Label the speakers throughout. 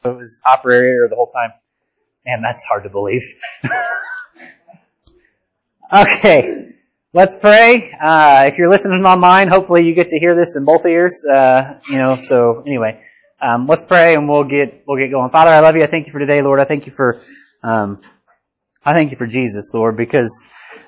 Speaker 1: It was operator the whole time. Man, that's hard to believe. Okay, let's pray. If you're listening online, hopefully you get to hear this in both ears. So anyway, let's pray and we'll get going. Father, I love you. I thank you for today, Lord. I thank you for Jesus, Lord, because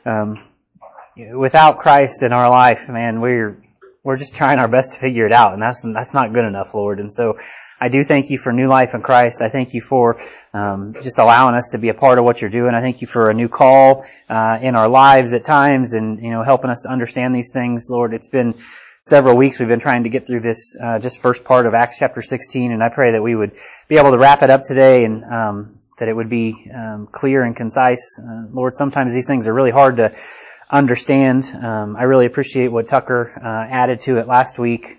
Speaker 1: without Christ in our life, man, we're just trying our best to figure it out, and that's not good enough, Lord. And so I do thank you for new life in Christ. I thank you for just allowing us to be a part of what you're doing. I thank you for a new call in our lives at times, and helping us to understand these things, Lord. It's been several weeks we've been trying to get through this just first part of Acts chapter 16, and I pray that we would be able to wrap it up today, and that it would be clear and concise. Lord, sometimes these things are really hard to understand. I really appreciate what Tucker added to it last week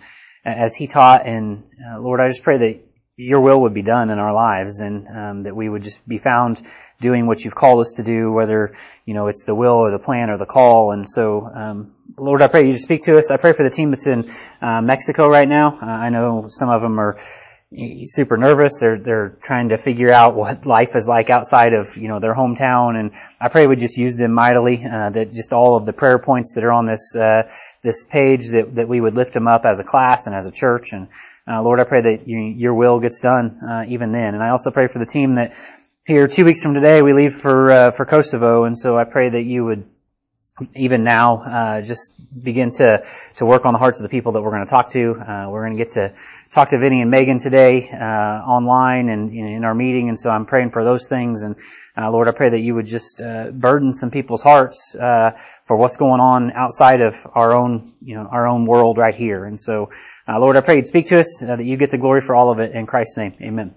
Speaker 1: as he taught, and Lord, I just pray that your will would be done in our lives, and that we would just be found doing what you've called us to do, whether it's the will or the plan or the call. And so Lord, I pray you just speak to us. I pray for the team that's in Mexico right now. I know some of them are super nervous. They're trying to figure out what life is like outside of their hometown, and I pray we just use them mightily. That just all of the prayer points that are on this page, that we would lift them up as a class and as a church. And Lord, I pray that your will gets done even then. And I also pray for the team that here 2 weeks from today we leave for Kosovo, and so I pray that you would even now just begin to work on the hearts of the people that we're going to talk to. We're going to get to talk to Vinny and Megan today online and in our meeting, and so I'm praying for those things. And Lord, I pray that you would just burden some people's hearts for what's going on outside of our own world right here. And so Lord, I pray you'd speak to us, that you get the glory for all of it. In Christ's name, amen.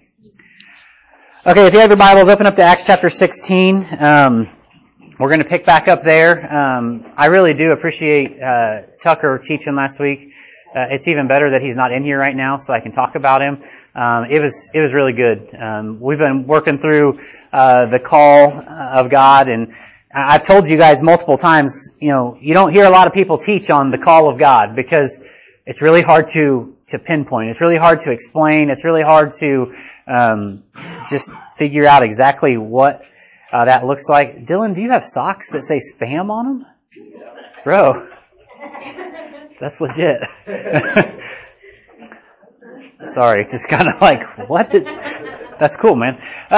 Speaker 1: Okay, if you have your Bibles, open up to Acts chapter 16. We're going to pick back up there. I really do appreciate Tucker teaching last week. It's even better that he's not in here right now, so I can talk about him. It was really good. We've been working through the call of God, and I've told you guys multiple times, you don't hear a lot of people teach on the call of God because it's really hard to pinpoint. It's really hard to explain. It's really hard to just figure out exactly what that looks like. Dylan, do you have socks that say spam on them? Bro, that's legit. Sorry, just kind of like, what is... That's cool, man.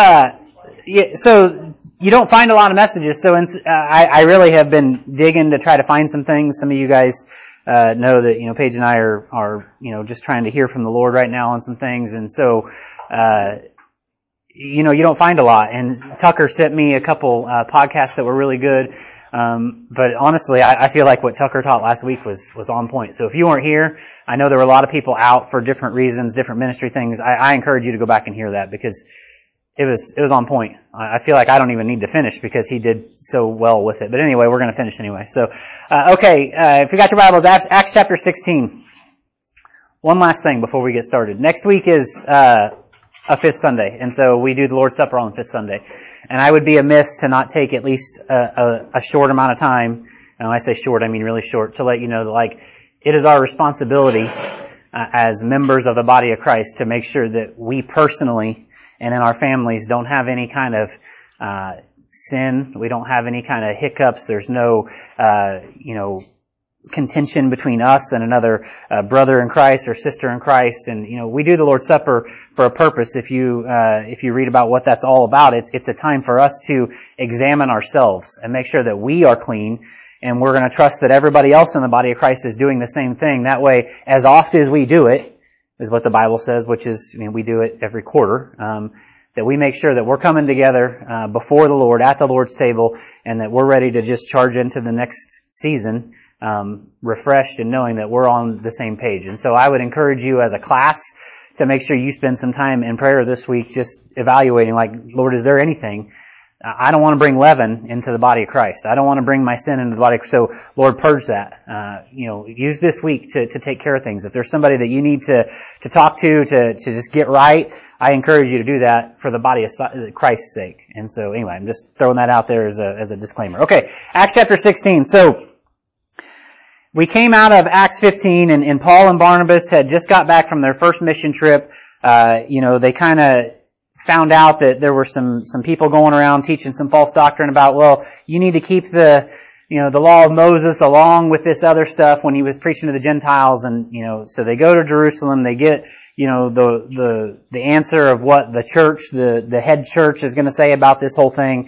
Speaker 1: So you don't find a lot of messages, so I really have been digging to try to find some things. Some of you guys know that, Paige and I are just trying to hear from the Lord right now on some things, and so you don't find a lot. And Tucker sent me a couple podcasts that were really good. But honestly, I feel like what Tucker taught last week was on point. So if you weren't here, I know there were a lot of people out for different reasons, different ministry things. I encourage you to go back and hear that because it was on point. I feel like I don't even need to finish because he did so well with it. But anyway, we're going to finish anyway. So, if you got your Bibles, Acts chapter 16. One last thing before we get started. Next week is a fifth Sunday, and so we do the Lord's Supper on the fifth Sunday. And I would be amiss to not take at least a short amount of time, and when I say short, I mean really short, to let you know that it is our responsibility as members of the body of Christ to make sure that we personally and in our families don't have any kind of sin. We don't have any kind of hiccups. There's no contention between us and another brother in Christ or sister in Christ. And we do the Lord's Supper for a purpose. If you read about what that's all about, it's a time for us to examine ourselves and make sure that we are clean, and we're going to trust that everybody else in the body of Christ is doing the same thing. That way, as often as we do it, is what the Bible says, which is, we do it every quarter, that we make sure that we're coming together before the Lord at the Lord's table, and that we're ready to just charge into the next season refreshed and knowing that we're on the same page. And so I would encourage you as a class to make sure you spend some time in prayer this week just evaluating, Lord, is there anything? I don't want to bring leaven into the body of Christ. I don't want to bring my sin into the body. So, Lord, purge that. Use this week to take care of things. If there's somebody that you need to talk to just get right, I encourage you to do that for the body of Christ's sake. And so, anyway, I'm just throwing that out there as a disclaimer. Okay, Acts chapter 16. So, we came out of Acts 15, and Paul and Barnabas had just got back from their first mission trip They kind of found out that there were some people going around teaching some false doctrine about, well, you need to keep the law of Moses along with this other stuff when he was preaching to the Gentiles. And, so they go to Jerusalem, they get, the answer of what the church, the head church is going to say about this whole thing.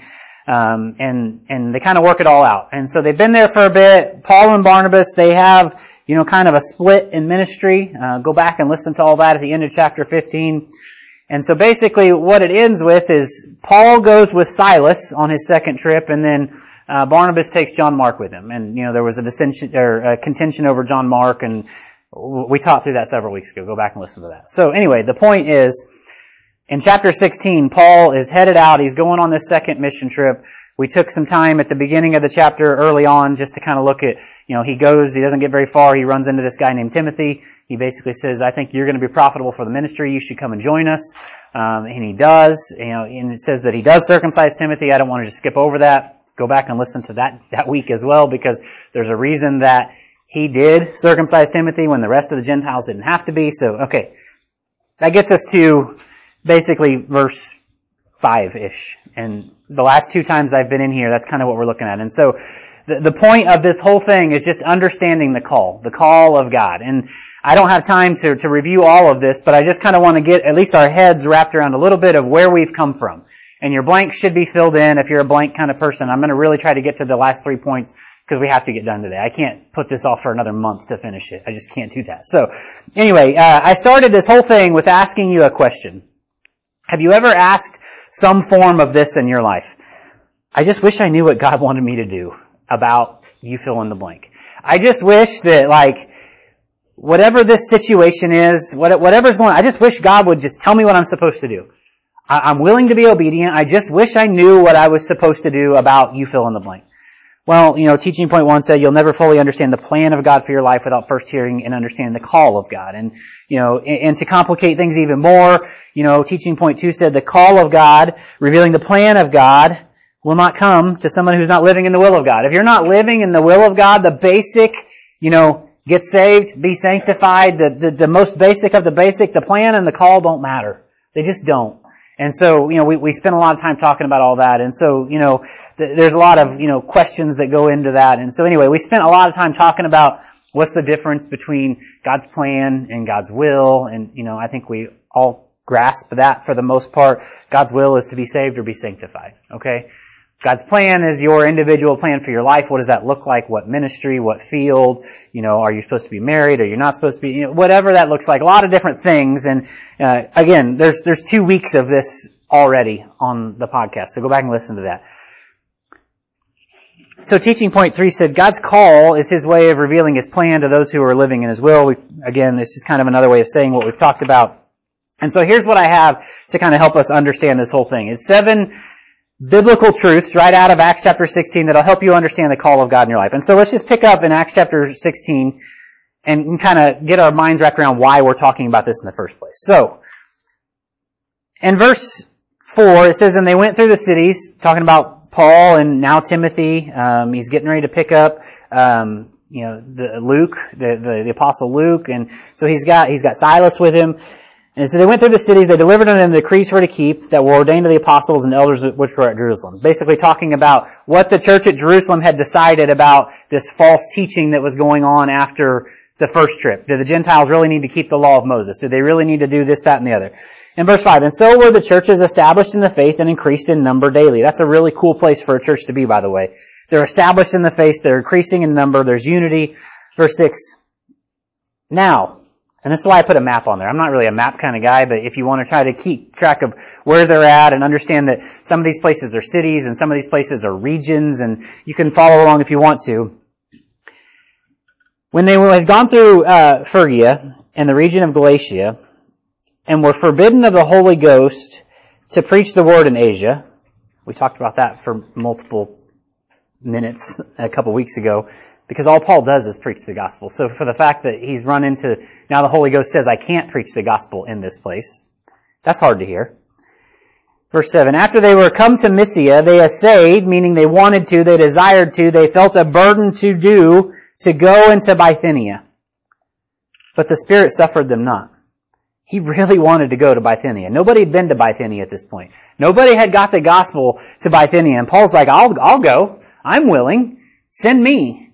Speaker 1: And they kind of work it all out. And so they've been there for a bit. Paul and Barnabas, they have, kind of a split in ministry. Go back and listen to all that at the end of chapter 15. And so basically what it ends with is Paul goes with Silas on his second trip, and then Barnabas takes John Mark with him. And, there was a dissension or a contention over John Mark, and we talked through that several weeks ago. Go back and listen to that. So anyway, the point is, in chapter 16, Paul is headed out. He's going on this second mission trip. We took some time at the beginning of the chapter early on just to kind of look at, he doesn't get very far. He runs into this guy named Timothy. He basically says, I think you're going to be profitable for the ministry. You should come and join us. And he does, and it says that he does circumcise Timothy. I don't want to just skip over that. Go back and listen to that week as well, because there's a reason that he did circumcise Timothy when the rest of the Gentiles didn't have to be. So, okay. That gets us to basically verse 5-ish. And the last two times I've been in here, that's kind of what we're looking at. And so the point of this whole thing is just understanding the call of God. And I don't have time to review all of this, but I just kind of want to get at least our heads wrapped around a little bit of where we've come from. And your blank should be filled in if you're a blank kind of person. I'm going to really try to get to the last 3 points because we have to get done today. I can't put this off for another month to finish it. I just can't do that. So anyway, I started this whole thing with asking you a question. Have you ever asked some form of this in your life? I just wish I knew what God wanted me to do about you fill in the blank. I just wish that whatever this situation is, whatever's going on, I just wish God would just tell me what I'm supposed to do. I'm willing to be obedient. I just wish I knew what I was supposed to do about you fill in the blank. Well, teaching point 1 said you'll never fully understand the plan of God for your life without first hearing and understanding the call of God. And, and to complicate things even more, teaching point 2 said the call of God, revealing the plan of God, will not come to someone who's not living in the will of God. If you're not living in the will of God, the basic, get saved, be sanctified, the most basic of the basic, the plan and the call don't matter. They just don't. And so, we spend a lot of time talking about all that. And so, there's a lot of, questions that go into that. And so anyway, we spent a lot of time talking about what's the difference between God's plan and God's will. And, I think we all grasp that for the most part. God's will is to be saved or be sanctified. Okay? God's plan is your individual plan for your life. What does that look like? What ministry? What field? Are you supposed to be married? Are you not supposed to be? Whatever that looks like. A lot of different things. And, again, there's 2 weeks of this already on the podcast. So go back and listen to that. So teaching point 3 said God's call is His way of revealing His plan to those who are living in His will. Again, this is kind of another way of saying what we've talked about. And so here's what I have to kind of help us understand this whole thing. It's 7 biblical truths right out of Acts chapter 16 that'll help you understand the call of God in your life. And so let's just pick up in Acts chapter 16 and kind of get our minds wrapped around why we're talking about this in the first place. So, in verse 4, it says, and they went through the cities, talking about Paul and now Timothy. He's getting ready to pick up, the apostle Luke. And so he's got Silas with him. And so they went through the cities, they delivered unto them the decrees for to keep that were ordained to the apostles and elders which were at Jerusalem. Basically talking about what the church at Jerusalem had decided about this false teaching that was going on after the first trip. Did the Gentiles really need to keep the law of Moses? Did they really need to do this, that, and the other? In verse 5, and so were the churches established in the faith and increased in number daily. That's a really cool place for a church to be, by the way. They're established in the faith, they're increasing in number, there's unity. Verse 6, now, and this is why I put a map on there. I'm not really a map kind of guy, but if you want to try to keep track of where they're at and understand that some of these places are cities and some of these places are regions, and you can follow along if you want to. When they had gone through Phrygia and the region of Galatia and were forbidden of the Holy Ghost to preach the word in Asia, we talked about that for multiple minutes a couple weeks ago, because all Paul does is preach the gospel. So for the fact that he's run into, now the Holy Ghost says, I can't preach the gospel in this place, that's hard to hear. Verse 7, after they were come to Mysia, they essayed, meaning they wanted to, they desired to, they felt a burden to go into Bithynia. But the Spirit suffered them not. He really wanted to go to Bithynia. Nobody had been to Bithynia at this point. Nobody had got the gospel to Bithynia. And Paul's like, I'll go. I'm willing. Send me.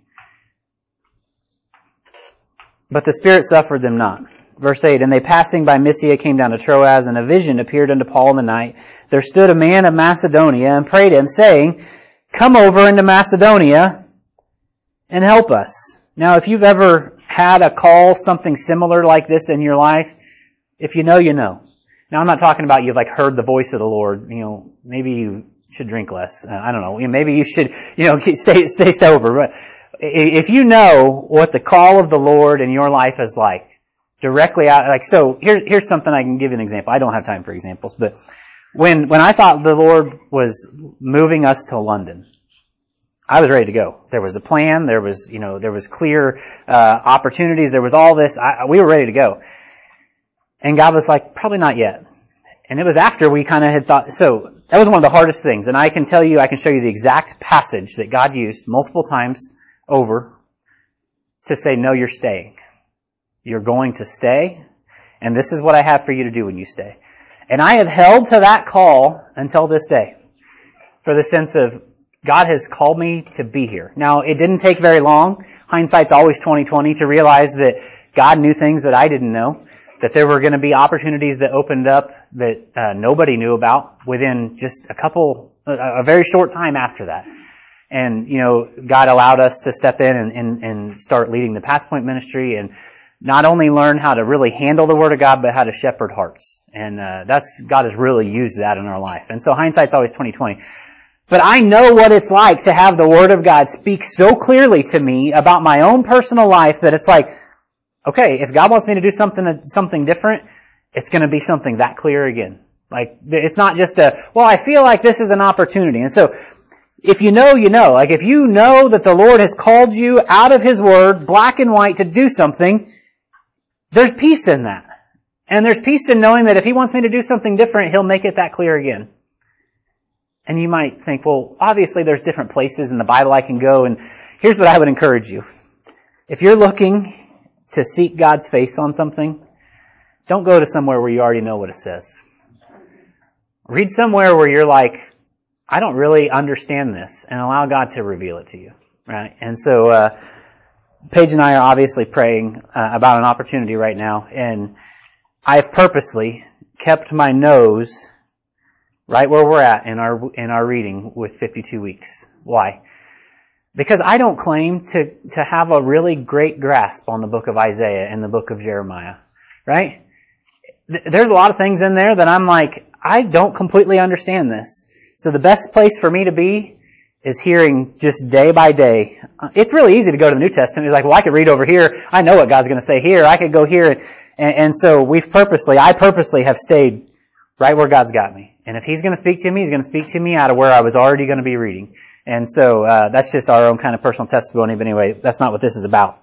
Speaker 1: But the Spirit suffered them not. Verse 8, and they passing by Mysia came down to Troas, and a vision appeared unto Paul in the night. There stood a man of Macedonia and prayed him, saying, come over into Macedonia and help us. Now, if you've ever had a call, something similar like this in your life, if you know, you know. Now, I'm not talking about you've heard the voice of the Lord. Maybe you should drink less. I don't know. Maybe you should, stay sober. But if you know what the call of the Lord in your life is like, directly out, so here's something I can give you an example. I don't have time for examples, but when I thought the Lord was moving us to London, I was ready to go. There was a plan. There was clear opportunities. There was all this. We were ready to go. And God was like, probably not yet. And it was after we kind of had thought, so that was one of the hardest things. And I can show you the exact passage that God used multiple times over to say, no, you're staying. You're going to stay. And this is what I have for you to do when you stay. And I have held to that call until this day. For the sense of, God has called me to be here. Now, it didn't take very long. Hindsight's always 20/20 to realize that God knew things that I didn't know. That there were going to be opportunities that opened up that nobody knew about within just a very short time after that. And, God allowed us to step in and start leading the Passpoint ministry and not only learn how to really handle the Word of God, but how to shepherd hearts. And God has really used that in our life. And so hindsight's always 20/20. But I know what it's like to have the Word of God speak so clearly to me about my own personal life that it's like, okay, if God wants me to do something different, it's going to be something that clear again. It's not just I feel like this is an opportunity. And so, if you know, you know. If you know that the Lord has called you out of His Word, black and white, to do something, there's peace in that. And there's peace in knowing that if He wants me to do something different, He'll make it that clear again. And you might think, well, obviously there's different places in the Bible I can go, and here's what I would encourage you. If you're looking to seek God's face on something, don't go to somewhere where you already know what it says. Read somewhere where you're like, I don't really understand this, and allow God to reveal it to you, right? And so, Paige and I are obviously praying about an opportunity right now, and I've purposely kept my nose right where we're at in our reading with 52 weeks. Why? Because I don't claim to have a really great grasp on the book of Isaiah and the book of Jeremiah, right? There's a lot of things in there that I'm like, I don't completely understand this. So the best place for me to be is hearing just day by day. It's really easy to go to the New Testament. You're like, well, I could read over here. I know what God's going to say here. I could go here. And so I purposely have stayed right where God's got me. And if He's going to speak to me, He's going to speak to me out of where I was already going to be reading. And so, that's just our own kind of personal testimony. But anyway, that's not what this is about.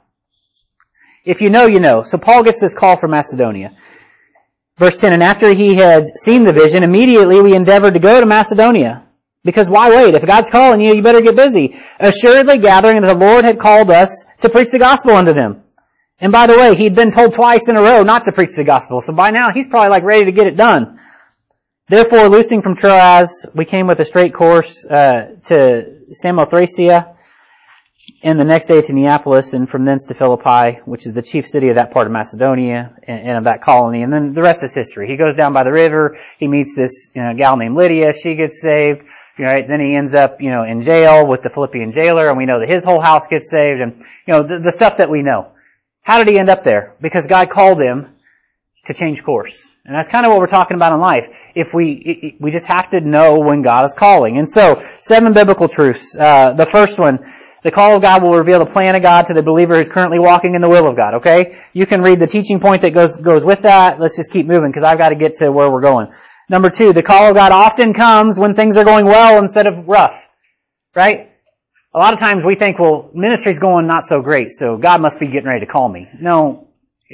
Speaker 1: If you know, you know. So Paul gets this call from Macedonia. Verse 10, and after he had seen the vision, immediately we endeavored to go to Macedonia. Because why wait? If God's calling you, you better get busy. Assuredly gathering that the Lord had called us to preach the gospel unto them. And by the way, he'd been told twice in a row not to preach the gospel. So by now, he's probably ready to get it done. Therefore, loosing from Troas, we came with a straight course to Samothracia, and the next day to Neapolis, and from thence to Philippi, which is the chief city of that part of Macedonia and of that colony. And then the rest is history. He goes down by the river. He meets this gal named Lydia. She gets saved. Right? Then he ends up, in jail with the Philippian jailer, and we know that his whole house gets saved, and the stuff that we know. How did he end up there? Because God called him to change course. And that's kind of what we're talking about in life. If we just have to know when God is calling. And so, 7 biblical truths. The first one, the call of God will reveal the plan of God to the believer who's currently walking in the will of God, okay? You can read the teaching point that goes with that. Let's just keep moving because I've got to get to where we're going. Number 2, the call of God often comes when things are going well instead of rough. Right? A lot of times we think, well, ministry's going not so great, so God must be getting ready to call me. No,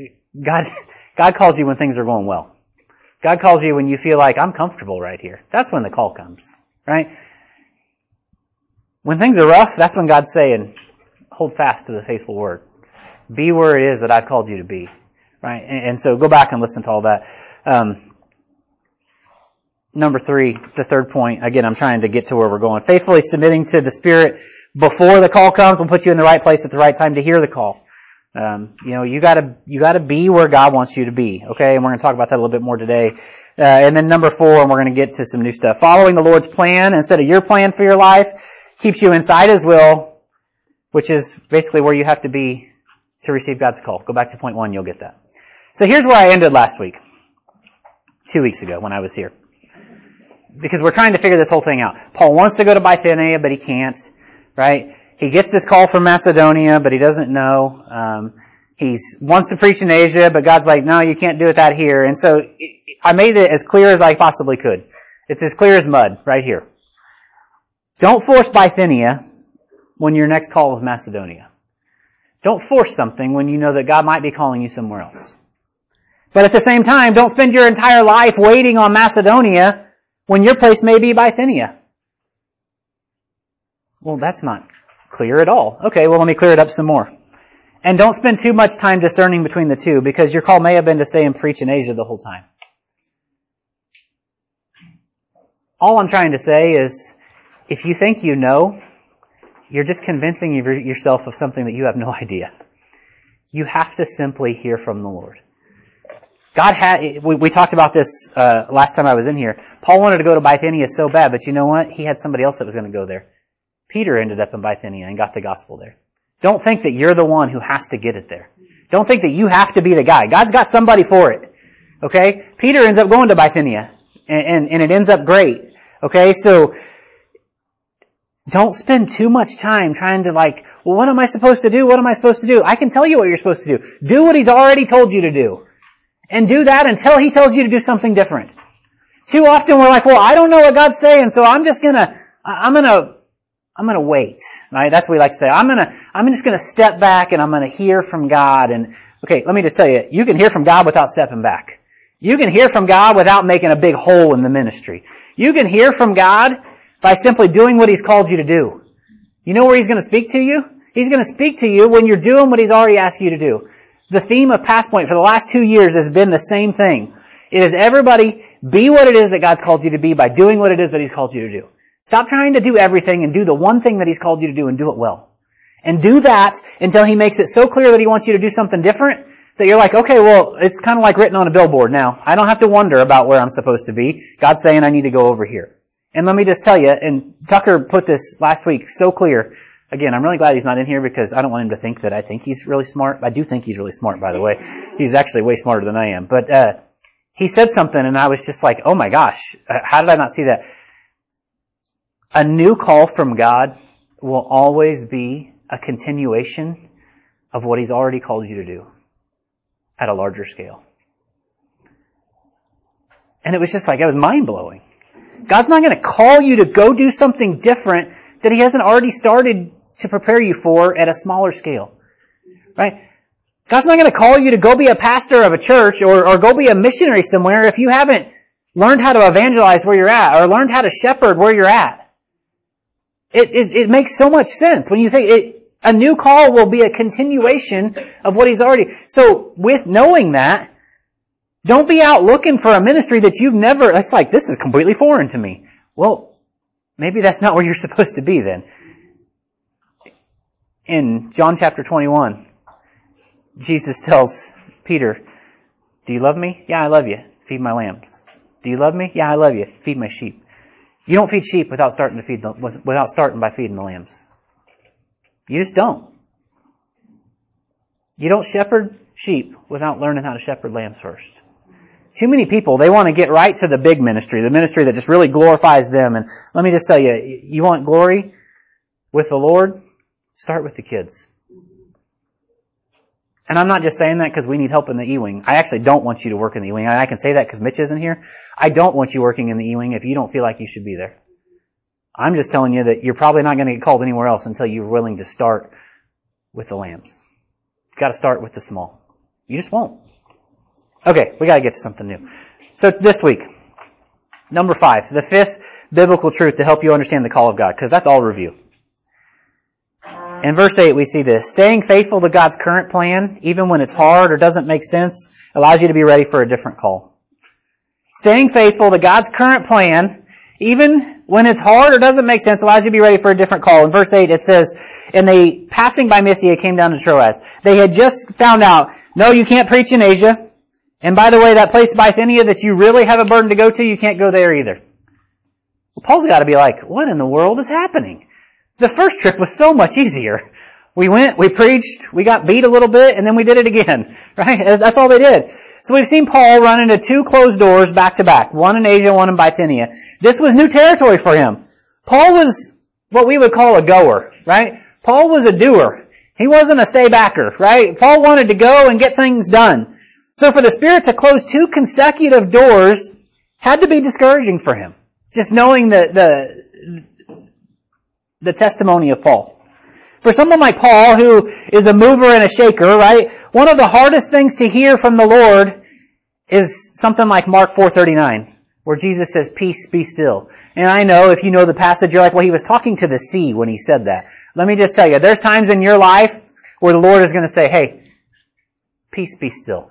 Speaker 1: God calls you when things are going well. God calls you when you feel like, I'm comfortable right here. That's when the call comes. Right? When things are rough, that's when God's saying, hold fast to the faithful word. Be where it is that I've called you to be. right? And so go back and listen to all that. Number 3, the third point, again, I'm trying to get to where we're going. Faithfully submitting to the Spirit before the call comes will put you in the right place at the right time to hear the call. You gotta be where God wants you to be, okay? And we're gonna talk about that a little bit more today. And then number 4, and we're gonna get to some new stuff. Following the Lord's plan instead of your plan for your life keeps you inside His will, which is basically where you have to be to receive God's call. Go back to point 1, you'll get that. So here's where I ended last week. 2 weeks ago when I was here. Because we're trying to figure this whole thing out. Paul wants to go to Bithynia, but he can't, right? He gets this call from Macedonia, but he doesn't know. He wants to preach in Asia, but God's like, no, you can't do it that here. And so I made it as clear as I possibly could. It's as clear as mud right here. Don't force Bithynia when your next call is Macedonia. Don't force something when you know that God might be calling you somewhere else. But at the same time, don't spend your entire life waiting on Macedonia when your place may be Bithynia. Well, that's not clear at all. Okay, well, let me clear it up some more. And don't spend too much time discerning between the two, because your call may have been to stay and preach in Asia the whole time. All I'm trying to say is, if you think you know, you're just convincing yourself of something that you have no idea. You have to simply hear from the Lord. We talked about this last time I was in here. Paul wanted to go to Bithynia so bad, but you know what? He had somebody else that was going to go there. Peter ended up in Bithynia and got the gospel there. Don't think that you're the one who has to get it there. Don't think that you have to be the guy. God's got somebody for it. Okay? Peter ends up going to Bithynia, and it ends up great. Okay? So, don't spend too much time trying to well, what am I supposed to do? What am I supposed to do? I can tell you what you're supposed to do. Do what He's already told you to do. And do that until He tells you to do something different. Too often we're like, well, I don't know what God's saying, so I'm gonna wait. Right? That's what we like to say. I'm just gonna step back and I'm gonna hear from God. And okay, let me just tell you, you can hear from God without stepping back. You can hear from God without making a big hole in the ministry. You can hear from God by simply doing what He's called you to do. You know where He's gonna speak to you? He's gonna speak to you when you're doing what He's already asked you to do. The theme of Passpoint for the last 2 years has been the same thing. It is everybody be what it is that God's called you to be by doing what it is that He's called you to do. Stop trying to do everything and do the one thing that He's called you to do and do it well. And do that until He makes it so clear that He wants you to do something different that you're like, okay, well, it's kind of like written on a billboard now. I don't have to wonder about where I'm supposed to be. God's saying I need to go over here. And let me just tell you, and Tucker put this last week so clear. Again, I'm really glad he's not in here because I don't want him to think that I think he's really smart. I do think he's really smart, by the way. He's actually way smarter than I am. But he said something and I was just like, oh my gosh, how did I not see that? A new call from God will always be a continuation of what He's already called you to do at a larger scale. And it was just like, it was mind-blowing. God's not going to call you to go do something different that He hasn't already started to prepare you for at a smaller scale. Right? God's not going to call you to go be a pastor of a church or go be a missionary somewhere if you haven't learned how to evangelize where you're at or learned how to shepherd where you're at. It makes so much sense when you think a new call will be a continuation of what He's already. So with knowing that, don't be out looking for a ministry that you've never, it's like, this is completely foreign to me. Well, maybe that's not where you're supposed to be then. In John chapter 21, Jesus tells Peter, do you love me? Yeah, I love you. Feed my lambs. Do you love me? Yeah, I love you. Feed my sheep. You don't feed sheep without starting by feeding the lambs. You just don't. You don't shepherd sheep without learning how to shepherd lambs first. Too many people, they want to get right to the big ministry, the ministry that just really glorifies them. And let me just tell you, you want glory with the Lord? Start with the kids. And I'm not just saying that because we need help in the E-Wing. I actually don't want you to work in the E-Wing. I can say that because Mitch isn't here. I don't want you working in the E-Wing if you don't feel like you should be there. I'm just telling you that you're probably not going to get called anywhere else until you're willing to start with the lambs. You've got to start with the small. You just won't. Okay, we got to get to something new. So this week, number 5, the 5th biblical truth to help you understand the call of God, because that's all review. In verse 8, we see this. Staying faithful to God's current plan, even when it's hard or doesn't make sense, allows you to be ready for a different call. Staying faithful to God's current plan, even when it's hard or doesn't make sense, allows you to be ready for a different call. In verse 8 it says, and they, passing by Mysia, came down to Troas. They had just found out, no, you can't preach in Asia. And by the way, that place Bithynia that you really have a burden to go to, you can't go there either. Well, Paul's got to be like, what in the world is happening? The first trip was so much easier. We went, we preached, we got beat a little bit, and then we did it again. Right? That's all they did. So we've seen Paul run into two closed doors back to back. One in Asia, one in Bithynia. This was new territory for him. Paul was what we would call a goer, right? Paul was a doer. He wasn't a stay-backer, right? Paul wanted to go and get things done. So for the Spirit to close two consecutive doors had to be discouraging for him. Just knowing the testimony of Paul. For someone like Paul, who is a mover and a shaker, right? One of the hardest things to hear from the Lord is something like Mark 4:39, where Jesus says, peace, be still. And I know, if you know the passage, you're like, well, he was talking to the sea when he said that. Let me just tell you, there's times in your life where the Lord is going to say, hey, peace, be still.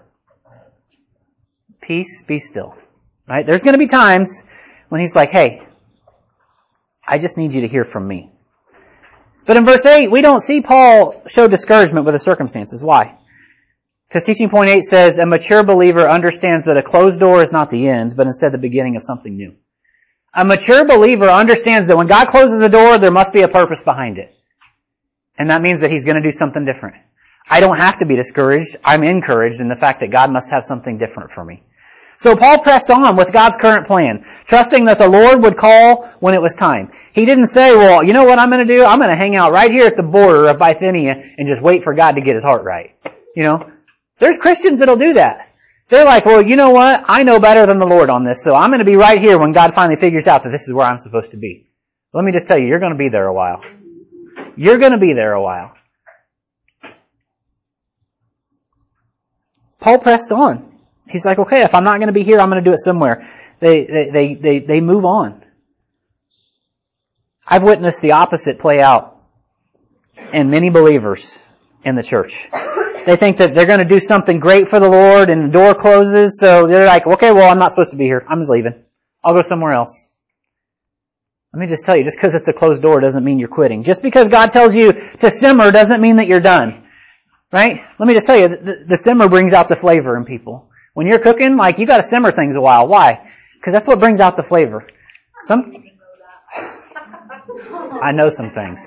Speaker 1: Peace, be still. Right? There's going to be times when he's like, hey, I just need you to hear from me. But in verse 8, we don't see Paul show discouragement with the circumstances. Why? Because teaching point 8 says, a mature believer understands that a closed door is not the end, but instead the beginning of something new. A mature believer understands that when God closes a door, there must be a purpose behind it. And that means that he's going to do something different. I don't have to be discouraged. I'm encouraged in the fact that God must have something different for me. So Paul pressed on with God's current plan, trusting that the Lord would call when it was time. He didn't say, well, you know what I'm going to do? I'm going to hang out right here at the border of Bithynia and just wait for God to get his heart right. You know, there's Christians that'll do that. They're like, well, you know what? I know better than the Lord on this, so I'm going to be right here when God finally figures out that this is where I'm supposed to be. Let me just tell you, you're going to be there a while. You're going to be there a while. Paul pressed on. He's like, okay, if I'm not going to be here, I'm going to do it somewhere. They move on. I've witnessed the opposite play out in many believers in the church. They think that they're going to do something great for the Lord and the door closes, so they're like, okay, well, I'm not supposed to be here. I'm just leaving. I'll go somewhere else. Let me just tell you, just because it's a closed door doesn't mean you're quitting. Just because God tells you to simmer doesn't mean that you're done. Right? Let me just tell you, the simmer brings out the flavor in people. When you're cooking, like, you gotta simmer things a while. Why? Because that's what brings out the flavor. I know some things.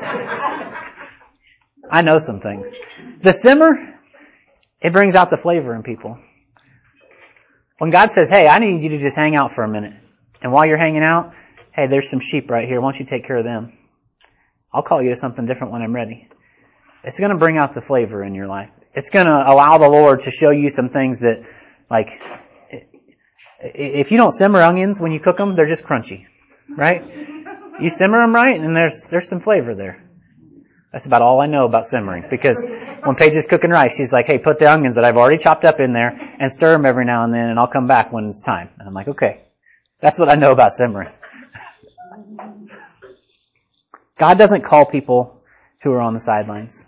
Speaker 1: I know some things. The simmer, it brings out the flavor in people. When God says, hey, I need you to just hang out for a minute. And while you're hanging out, hey, there's some sheep right here. Why don't you take care of them? I'll call you to something different when I'm ready. It's going to bring out the flavor in your life. It's going to allow the Lord to show you some things that, like, if you don't simmer onions when you cook them, they're just crunchy. Right? You simmer them right, and there's some flavor there. That's about all I know about simmering. Because when Paige is cooking rice, she's like, hey, put the onions that I've already chopped up in there and stir them every now and then, and I'll come back when it's time. And I'm like, okay. That's what I know about simmering. God doesn't call people who are on the sidelines.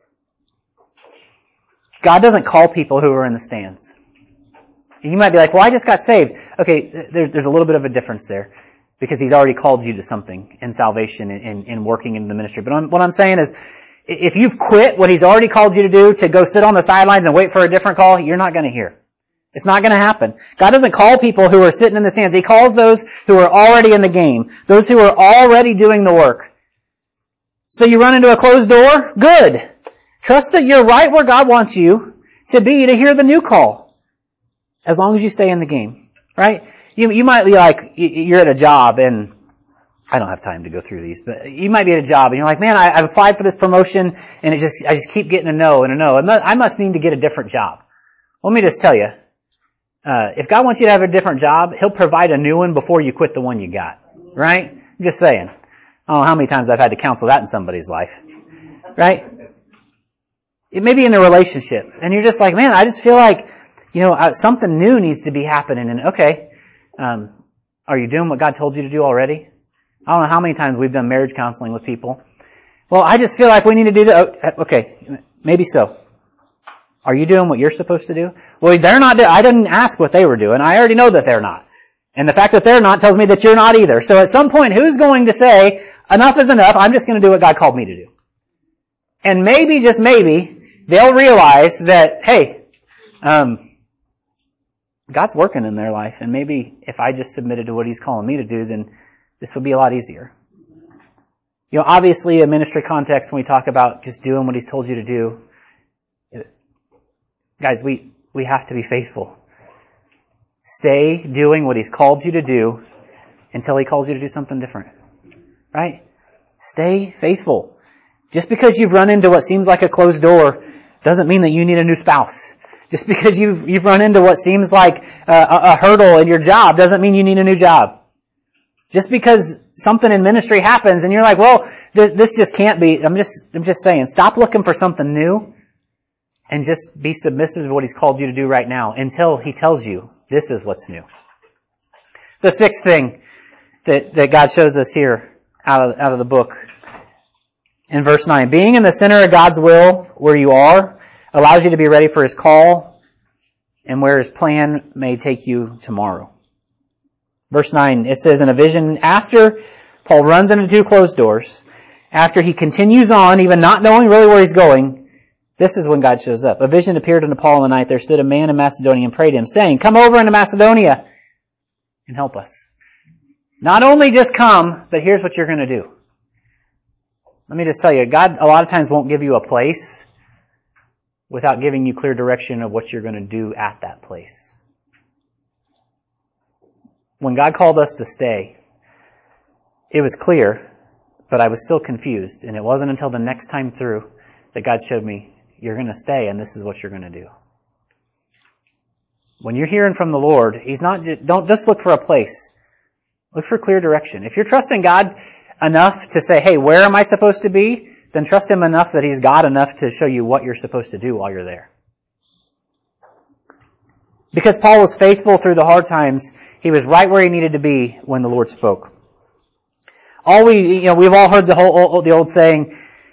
Speaker 1: God doesn't call people who are in the stands. You might be like, well, I just got saved. Okay, there's a little bit of a difference there. Because He's already called you to something in salvation and in working in the ministry. But what I'm saying is, if you've quit what He's already called you to do to go sit on the sidelines and wait for a different call, you're not going to hear. It's not going to happen. God doesn't call people who are sitting in the stands. He calls those who are already in the game. Those who are already doing the work. So you run into a closed door? Good. Trust that you're right where God wants you to be to hear the new call. As long as you stay in the game. Right? You might be like, you're at a job, and I don't have time to go through these, but you might be at a job and you're like, man, I've applied for this promotion and I just keep getting a no and a no. I must need to get a different job. Let me just tell you, if God wants you to have a different job, He'll provide a new one before you quit the one you got. Right? I'm just saying. I don't know how many times I've had to counsel that in somebody's life. Right? It may be in a relationship and you're just like, man, I just feel like, something new needs to be happening. And okay, are you doing what God told you to do already? I don't know how many times we've done marriage counseling with people. Well, I just feel like we need to do that. Okay, maybe so. Are you doing what you're supposed to do? Well, they're not. I didn't ask what they were doing. I already know that they're not. And the fact that they're not tells me that you're not either. So at some point, who's going to say, enough is enough, I'm just going to do what God called me to do? And maybe, just maybe, they'll realize that, hey, God's working in their life, and maybe if I just submitted to what He's calling me to do, then this would be a lot easier. You know, obviously, a ministry context, when we talk about just doing what He's told you to do, guys, we have to be faithful. Stay doing what He's called you to do until He calls you to do something different. Right? Stay faithful. Just because you've run into what seems like a closed door doesn't mean that you need a new spouse. Just because you've run into what seems like a hurdle in your job doesn't mean you need a new job. Just because something in ministry happens and you're like, well, this just can't be. I'm just saying, stop looking for something new and just be submissive to what He's called you to do right now until He tells you this is what's new. The sixth thing that God shows us here out of the book in verse 9, being in the center of God's will where you are allows you to be ready for His call and where His plan may take you tomorrow. Verse 9, it says, in a vision, after Paul runs into two closed doors, after he continues on, even not knowing really where he's going, this is when God shows up. A vision appeared unto Paul in the night. There stood a man in Macedonia and prayed him, saying, come over into Macedonia and help us. Not only just come, but here's what you're going to do. Let me just tell you, God a lot of times won't give you a place without giving you clear direction of what you're going to do at that place. When God called us to stay, it was clear, but I was still confused. And it wasn't until the next time through that God showed me, you're going to stay and this is what you're going to do. When you're hearing from the Lord, don't just look for a place. Look for clear direction. If you're trusting God enough to say, hey, where am I supposed to be? Then trust Him enough that He's God enough to show you what you're supposed to do while you're there. Because Paul was faithful through the hard times, he was right where he needed to be when the Lord spoke. We've all heard the old saying,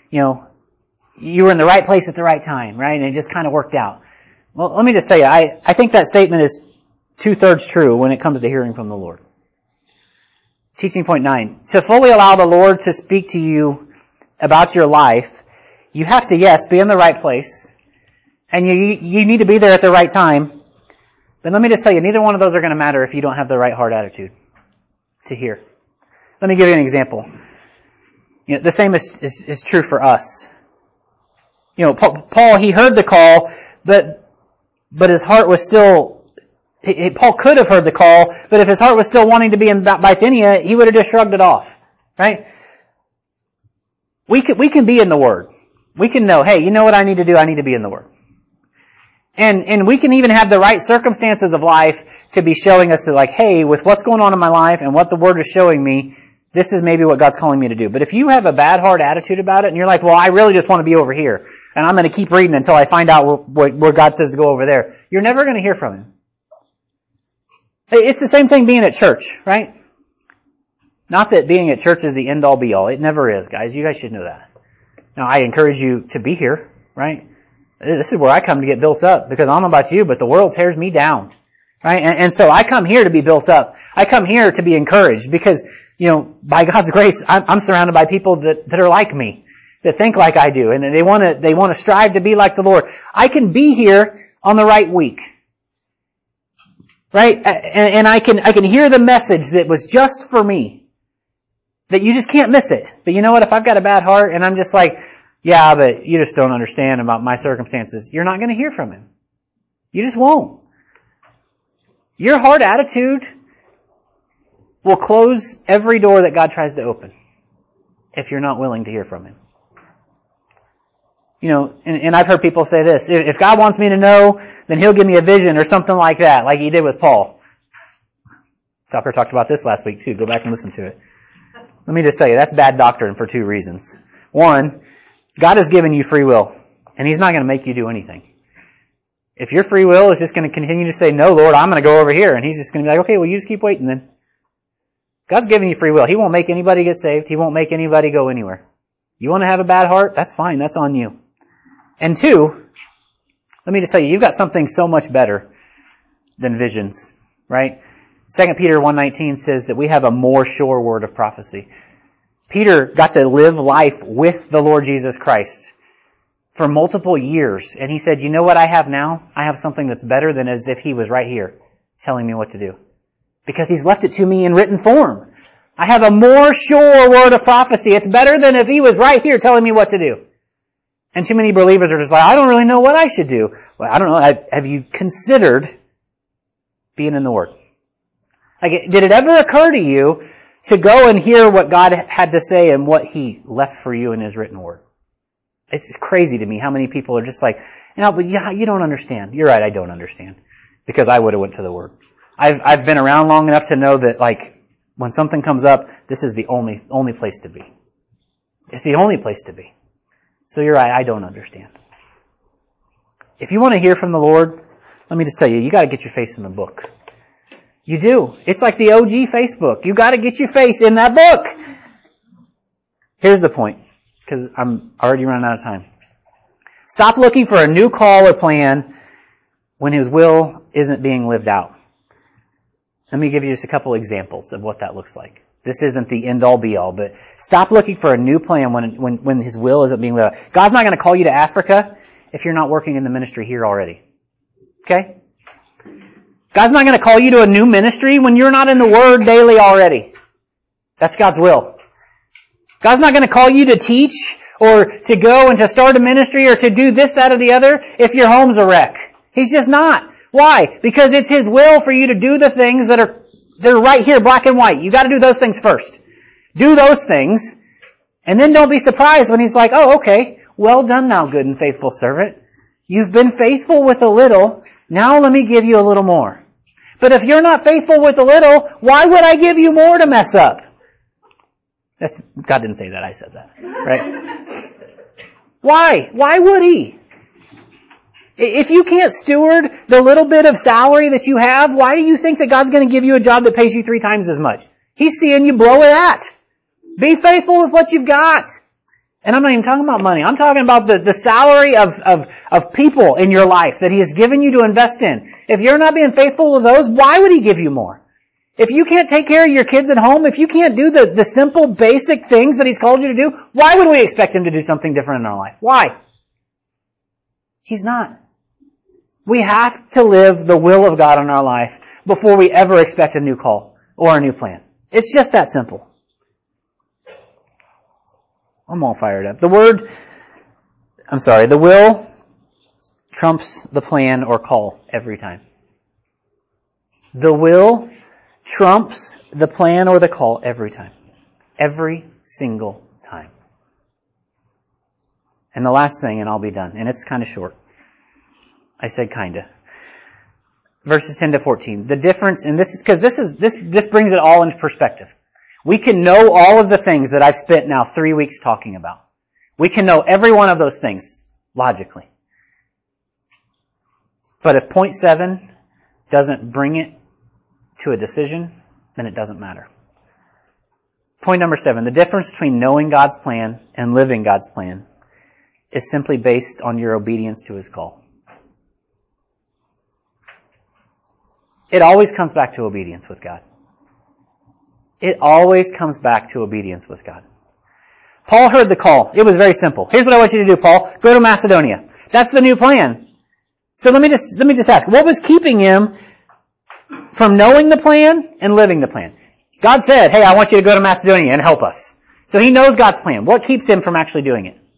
Speaker 1: you were in the right place at the right time, right? And it just kind of worked out. Well, let me just tell you, I think that statement is 2/3 true when it comes to hearing from the Lord. Teaching point 9. To fully allow the Lord to speak to you about your life, you have to, yes, be in the right place. And you need to be there at the right time. But let me just tell you, neither one of those are going to matter if you don't have the right heart attitude to hear. Let me give you an example. The same is true for us. Paul, he heard the call, but his heart was still, Paul could have heard the call, but if his heart was still wanting to be in Bithynia, he would have just shrugged it off. Right? We can be in the Word. We can know, hey, you know what I need to do? I need to be in the Word. And we can even have the right circumstances of life to be showing us that, like, hey, with what's going on in my life and what the Word is showing me, this is maybe what God's calling me to do. But if you have a bad heart attitude about it and you're like, well, I really just want to be over here and I'm going to keep reading until I find out where God says to go over there, you're never going to hear from Him. It's the same thing being at church, right? Not that being at church is the end-all be-all. It never is, guys. You guys should know that. Now, I encourage you to be here, right? This is where I come to get built up because I don't know about you, but the world tears me down, right? And so I come here to be built up. I come here to be encouraged because, by God's grace, I'm surrounded by people that are like me, that think like I do, and they want to strive to be like the Lord. I can be here on the right week. Right? And I can hear the message that was just for me. That you just can't miss it. But you know what? If I've got a bad heart and I'm just like, yeah, but you just don't understand about my circumstances, you're not going to hear from Him. You just won't. Your hard attitude will close every door that God tries to open if you're not willing to hear from Him. And I've heard people say this, if God wants me to know, then He'll give me a vision or something like that, like He did with Paul. Tucker talked about this last week too. Go back and listen to it. Let me just tell you, that's bad doctrine for 2 reasons. One, God has given you free will, and He's not going to make you do anything. If your free will is just going to continue to say, no, Lord, I'm going to go over here, and He's just going to be like, okay, well, you just keep waiting then. God's giving you free will. He won't make anybody get saved. He won't make anybody go anywhere. You want to have a bad heart? That's fine. That's on you. And 2, Let me just tell you, you've got something so much better than visions, right? 2 Peter 1:19 says that we have a more sure word of prophecy. Peter got to live life with the Lord Jesus Christ for multiple years. And he said, you know what I have now? I have something that's better than as if he was right here telling me what to do. Because he's left it to me in written form. I have a more sure word of prophecy. It's better than if he was right here telling me what to do. And too many believers are just like, I don't really know what I should do. Well, I don't know. Have you considered being in the Word? Like, did it ever occur to you to go and hear what God had to say and what He left for you in His written Word? It's crazy to me how many people are just like, but yeah, you don't understand. You're right, I don't understand. Because I would have went to the Word. I've been around long enough to know that, like, when something comes up, this is the only place to be. It's the only place to be. So you're right, I don't understand. If you want to hear from the Lord, let me just tell you, you got to get your face in the book. You do. It's like the OG Facebook. You got to get your face in that book. Here's the point, because I'm already running out of time. Stop looking for a new call or plan when His will isn't being lived out. Let me give you just a couple examples of what that looks like. This isn't the end-all be-all, but stop looking for a new plan when His will isn't being lived out. God's not going to call you to Africa if you're not working in the ministry here already. Okay? God's not going to call you to a new ministry when you're not in the Word daily already. That's God's will. God's not going to call you to teach or to go and to start a ministry or to do this, that, or the other if your home's a wreck. He's just not. Why? Because it's His will for you to do the things they're right here, black and white. You got to do those things first. Do those things, and then don't be surprised when He's like, oh, okay, well done now, good and faithful servant. You've been faithful with a little, now let me give you a little more. But if you're not faithful with a little, why would I give you more to mess up? God didn't say that, I said that. Right? Why? Why would He? If you can't steward the little bit of salary that you have, why do you think that God's going to give you a job that pays you 3 times as much? He's seeing you blow it at. Be faithful with what you've got. And I'm not even talking about money. I'm talking about the salary of people in your life that He has given you to invest in. If you're not being faithful with those, why would He give you more? If you can't take care of your kids at home, if you can't do the simple, basic things that He's called you to do, why would we expect Him to do something different in our life? Why? He's not. We have to live the will of God in our life before we ever expect a new call or a new plan. It's just that simple. I'm all fired up. The will trumps the plan or call every time. The will trumps the plan or the call every time. Every single time. And the last thing, and I'll be done, and it's kind of short. I said kinda. Verses 10 to 14. The difference, and this brings it all into perspective. We can know all of the things that I've spent now 3 weeks talking about. We can know every one of those things logically. But if point 7 doesn't bring it to a decision, then it doesn't matter. Point number 7. The difference between knowing God's plan and living God's plan is simply based on your obedience to His call. It always comes back to obedience with God. It always comes back to obedience with God. Paul heard the call. It was very simple. Here's what I want you to do, Paul. Go to Macedonia. That's the new plan. So let me just ask, what was keeping him from knowing the plan and living the plan? God said, hey, I want you to go to Macedonia and help us. So he knows God's plan. What keeps him from actually doing it?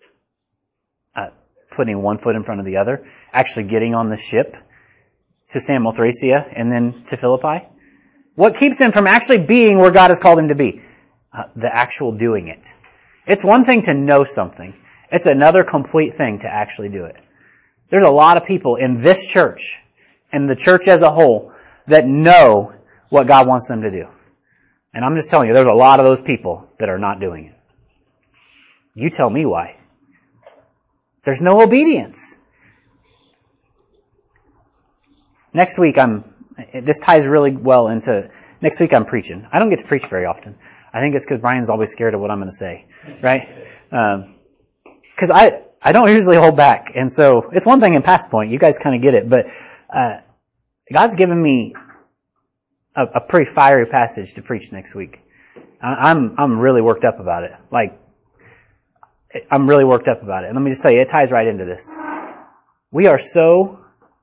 Speaker 1: Putting one foot in front of the other. Actually getting on the ship to Samothracia and then to Philippi? What keeps him from actually being where God has called him to be? The actual doing it. It's one thing to know something. It's another complete thing to actually do it. There's a lot of people in this church and the church as a whole that know what God wants them to do. And I'm just telling you, there's a lot of those people that are not doing it. You tell me why. There's no obedience. Next week this ties really well into, next week I'm preaching. I don't get to preach very often. I think it's because Brian's always scared of what I'm going to say, right? Because I don't usually hold back. And so it's one thing in Past Point. You guys kind of get it. But God's given me a pretty fiery passage to preach next week. I'm really worked up about it. I'm really worked up about it. And let me just tell you, it ties right into this. We are so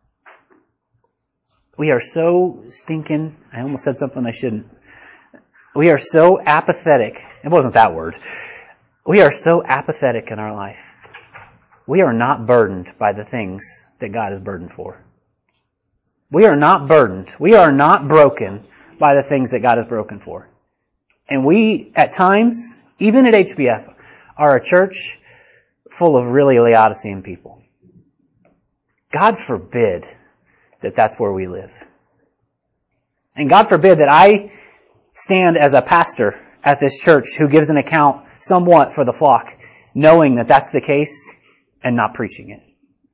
Speaker 1: stinking, I almost said something I shouldn't. We are so apathetic. It wasn't that word. We are so apathetic in our life. We are not burdened by the things that God is burdened for. We are not burdened. We are not broken by the things that God is broken for. And we, at times, even at HBF, are a church full of really Laodicean people. God forbid that that's where we live. And God forbid that I stand as a pastor at this church who gives an account somewhat for the flock, knowing that that's the case and not preaching it.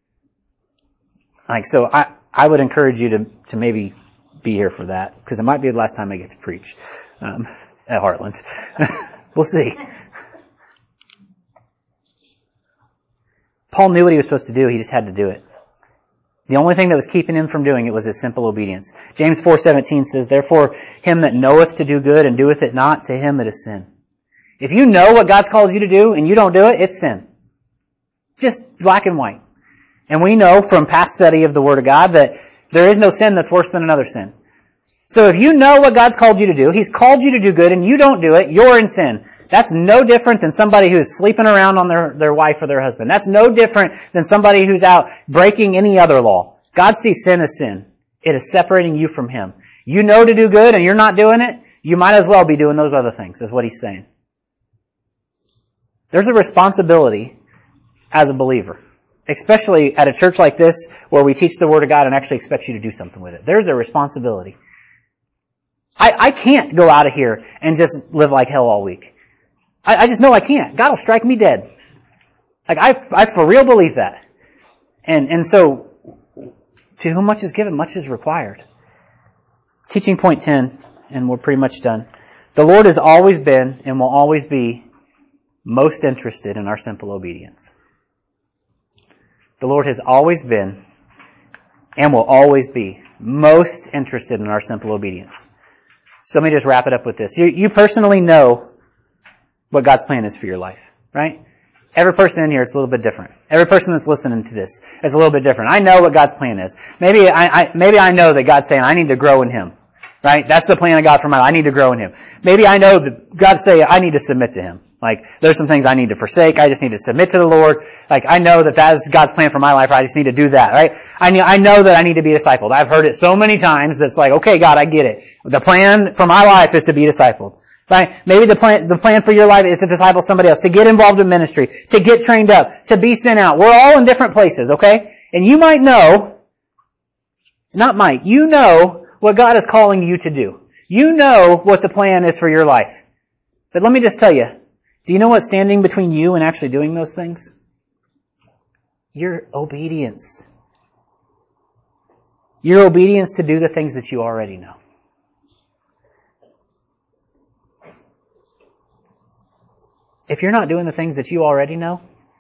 Speaker 1: So I would encourage you to maybe be here for that, because it might be the last time I get to preach at Heartland. We'll see. Paul knew what he was supposed to do. He just had to do it. The only thing that was keeping him from doing it was his simple obedience. James 4:17 says, "Therefore, him that knoweth to do good and doeth it not, to him it is sin." If you know what God's called you to do and you don't do it, it's sin. Just black and white. And we know from past study of the Word of God that there is no sin that's worse than another sin. So if you know what God's called you to do, He's called you to do good, and you don't do it, you're in sin. That's no different than somebody who's sleeping around on their wife or their husband. That's no different than somebody who's out breaking any other law. God sees sin as sin. It is separating you from Him. You know to do good and you're not doing it, you might as well be doing those other things, is what He's saying. There's a responsibility as a believer, especially at a church like this where we teach the Word of God and actually expect you to do something with it. There's a responsibility. I can't go out of here and just live like hell all week. I just know I can't. God will strike me dead. I for real believe that. And so, to whom much is given, much is required. Teaching point 10, and we're pretty much done. The Lord has always been and will always be most interested in our simple obedience. The Lord has always been and will always be most interested in our simple obedience. So let me just wrap it up with this. You personally know what God's plan is for your life, right? Every person in here, it's a little bit different. Every person that's listening to this is a little bit different. I know what God's plan is. Maybe I know that God's saying, I need to grow in Him, right? That's the plan of God for my life. I need to grow in Him. Maybe I know that God's saying, I need to submit to Him. There's some things I need to forsake. I just need to submit to the Lord. I know that is God's plan for my life. I just need to do that, right? I know that I need to be discipled. I've heard it so many times that's okay, God, I get it. The plan for my life is to be discipled. Right? Maybe the plan for your life is to disciple somebody else, to get involved in ministry, to get trained up, to be sent out. We're all in different places, okay? And you might know, you know what God is calling you to do. You know what the plan is for your life. But let me just tell you, do you know what's standing between you and actually doing those things? Your obedience. Your obedience to do the things that you already know. If you're not doing the things that you already know,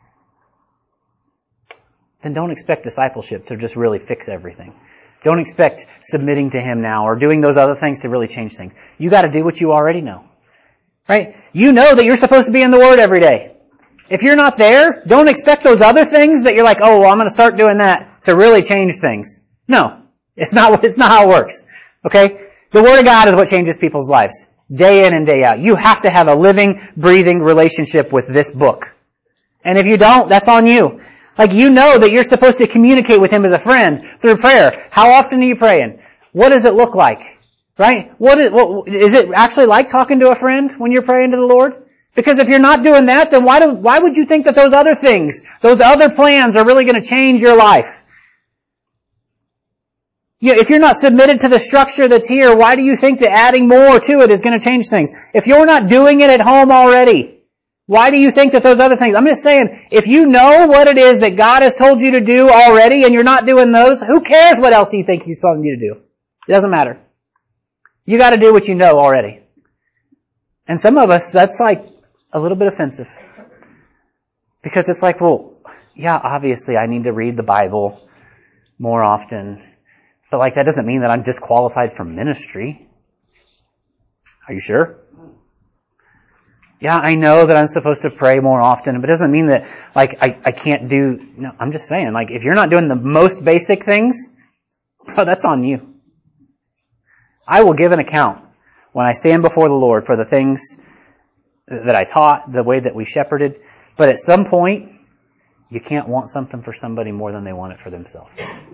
Speaker 1: then don't expect discipleship to just really fix everything. Don't expect submitting to Him now or doing those other things to really change things. You got to do what you already know. Right? You know that you're supposed to be in the Word every day. If you're not there, don't expect those other things that you're I'm going to start doing that to really change things. No. It's not how it works. Okay? The Word of God is what changes people's lives. Day in and day out. You have to have a living, breathing relationship with this book. And if you don't, that's on you. You know that you're supposed to communicate with Him as a friend through prayer. How often are you praying? What does it look like? Right? What is it actually like talking to a friend when you're praying to the Lord? Because if you're not doing that, then why would you think that those other things, those other plans are really going to change your life? If you're not submitted to the structure that's here, why do you think that adding more to it is going to change things? If you're not doing it at home already, why do you think that those other things? I'm just saying, if you know what it is that God has told you to do already and you're not doing those, who cares what else you think He's telling you to do? It doesn't matter. You got to do what you know already. And some of us, that's a little bit offensive. Because it's yeah, obviously I need to read the Bible more often, but like that doesn't mean that I'm disqualified from ministry. Are you sure? Yeah, I know that I'm supposed to pray more often, but it doesn't mean that like I can't do, no, I'm just saying, like if you're not doing the most basic things, bro, that's on you. I will give an account when I stand before the Lord for the things that I taught, the way that we shepherded, but at some point, you can't want something for somebody more than they want it for themselves.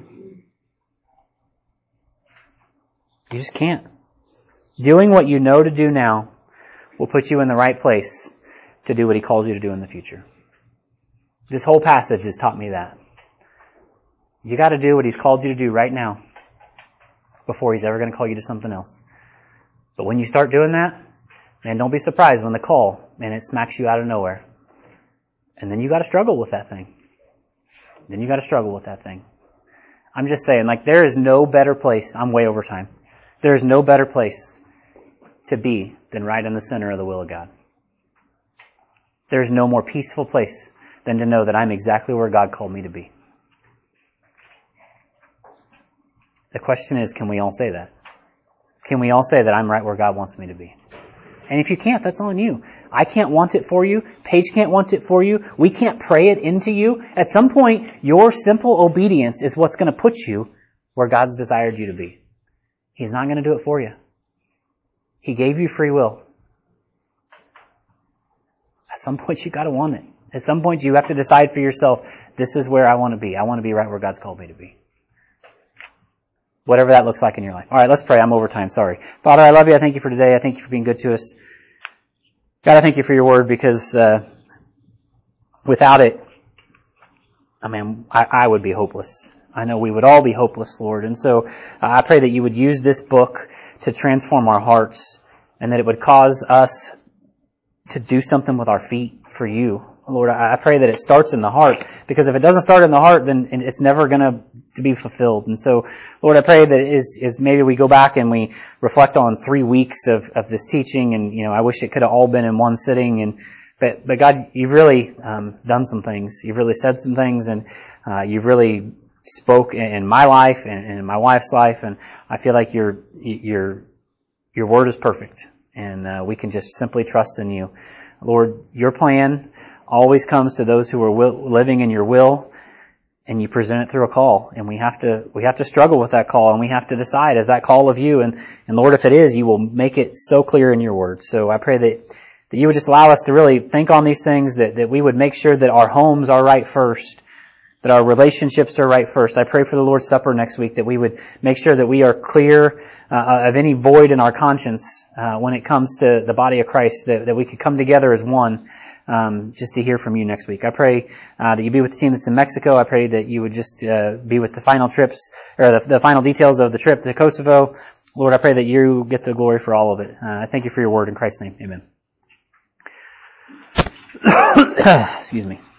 Speaker 1: You just can't. Doing what you know to do now will put you in the right place to do what He calls you to do in the future. This whole passage has taught me that. You got to do what He's called you to do right now before He's ever going to call you to something else. But when you start doing that, man, don't be surprised when the call, man, it smacks you out of nowhere. And then you got to struggle with that thing. I'm just saying, like, there is no better place. I'm way over time. There is no better place to be than right in the center of the will of God. There is no more peaceful place than to know that I'm exactly where God called me to be. The question is, can we all say that? Can we all say that I'm right where God wants me to be? And if you can't, that's on you. I can't want it for you. Paige can't want it for you. We can't pray it into you. At some point, your simple obedience is what's going to put you where God's desired you to be. He's not going to do it for you. He gave you free will. At some point, you got to want it. At some point, you have to decide for yourself, this is where I want to be. I want to be right where God's called me to be. Whatever that looks like in your life. All right, let's pray. I'm over time. Sorry. Father, I love you. I thank you for today. I thank you for being good to us. God, I thank you for your word because without it, I would be hopeless. I know we would all be hopeless, Lord. And so I pray that you would use this book to transform our hearts and that it would cause us to do something with our feet for you. Lord, I pray that it starts in the heart, because if it doesn't start in the heart, then it's never going to be fulfilled. And so, Lord, I pray that is maybe we go back and we reflect on 3 weeks of this teaching, and I wish it could have all been in one sitting. But God, you've really done some things. You've really said some things, and you've really spoke in my life and in my wife's life, and I feel like your word is perfect, and we can just simply trust in you, Lord. Your plan always comes to those who are living in your will, and you present it through a call, and we have to struggle with that call, and we have to decide, is that call of you? And Lord, if it is, you will make it so clear in your word. So I pray that you would just allow us to really think on these things, that we would make sure that our homes are right first, that our relationships are right first. I pray for the Lord's Supper next week, that we would make sure that we are clear of any void in our conscience when it comes to the body of Christ, that we could come together as one. Just to hear from you next week. I pray that you be with the team that's in Mexico. I pray that you would just be with the final trips, or the final details of the trip to Kosovo. Lord, I pray that you get the glory for all of it. I thank you for your word in Christ's name. Amen. Excuse me.